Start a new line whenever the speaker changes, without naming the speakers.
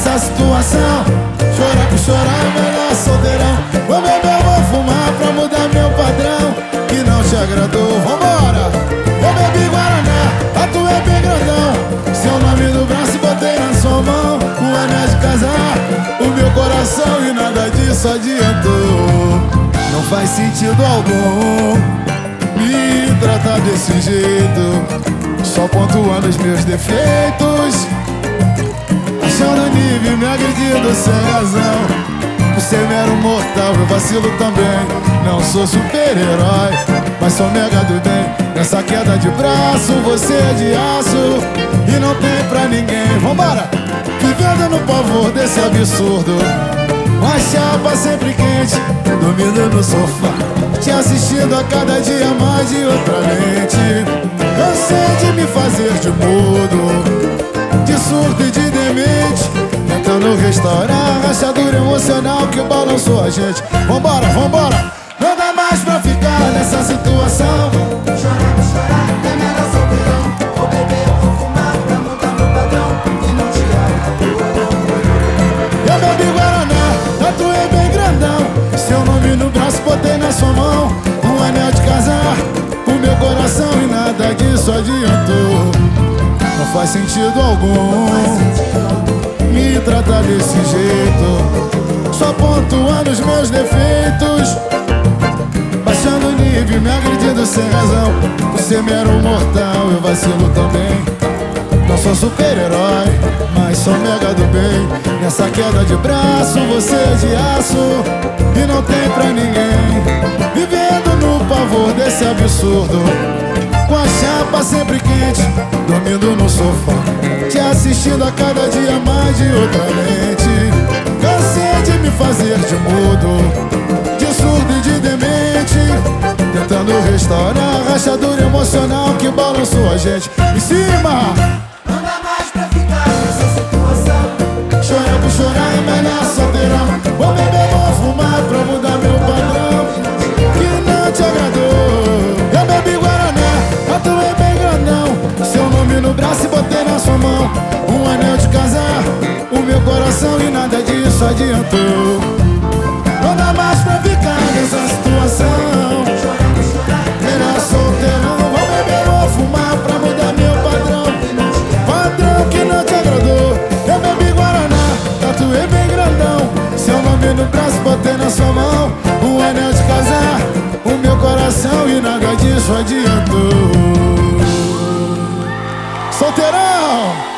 nessa situação. Chorar por chorar é melhor solteirão. Vou beber, vou fumar pra mudar meu padrão que não te agradou. Vambora! Eu bebi Guaraná, tatuei bem grandão seu nome no braço e botei na sua mão o anel de casar, o meu coração, e nada disso adiantou. Não faz sentido algum me tratar desse jeito, só pontuando os meus defeitos, achando nível, me agredindo sem razão. Você é mero mortal, eu vacilo também. Não sou super-herói, mas sou mega do bem. Nessa queda de braço, você é de aço e não tem pra ninguém. Vambora! Vivendo no pavor desse absurdo, uma chapa sempre quente, dormindo no sofá, te assistindo a cada dia mais de outra lente. Cansei de me fazer de mudo, de surdo e de demente, tentando restaurar a rachadura emocional que balançou a gente. Vambora, vambora! Não dá mais pra ficar nessa situação.
Chorar, é melhor solteirão. Vou beber, vou fumar pra mudar meu padrão que não te agradou.
Eu bebi Guaraná, tatuei bem grandão seu nome no braço, botei na sua mão um anel de casar, o meu coração, e nada disso adiantou. Não faz sentido algum me tratar desse jeito, só pontuando os meus defeitos, baixando o nível, me agredindo sem razão. Você é mero mortal, eu vacilo também. Não sou super-herói, mas sou mega do bem. Nessa queda de braço, você é de aço e não tem pra ninguém. Vivendo no pavor desse absurdo, com a chapa sempre quente, dormindo no sofá, te assistindo a cada dia mais de outra lente. Cansei de me fazer de mudo, de surdo e de demente, tentando restaurar a rachadura emocional que balançou a gente. Em cima!
Não dá mais pra ficar nessa situação.
Chorar por chorar é melhor solteirão. Vou beber, vou fumar pra mudar meu padrão que não te agradou. Eu bebi Guaraná, tatuei bem grandão seu nome no braço e botei na sua mão um anel de casar, o meu coração, e nada disso adiantou. Não dá mais pra ficar nessa situação. Melhor solteirão. Vou beber, vou fumar pra mudar meu padrão, padrão que não te agradou. Eu bebi Guaraná, tatuei bem grandão seu nome no braço, botei na sua mão um anel de casar, o meu coração, e nada disso adiantou. Solteirão!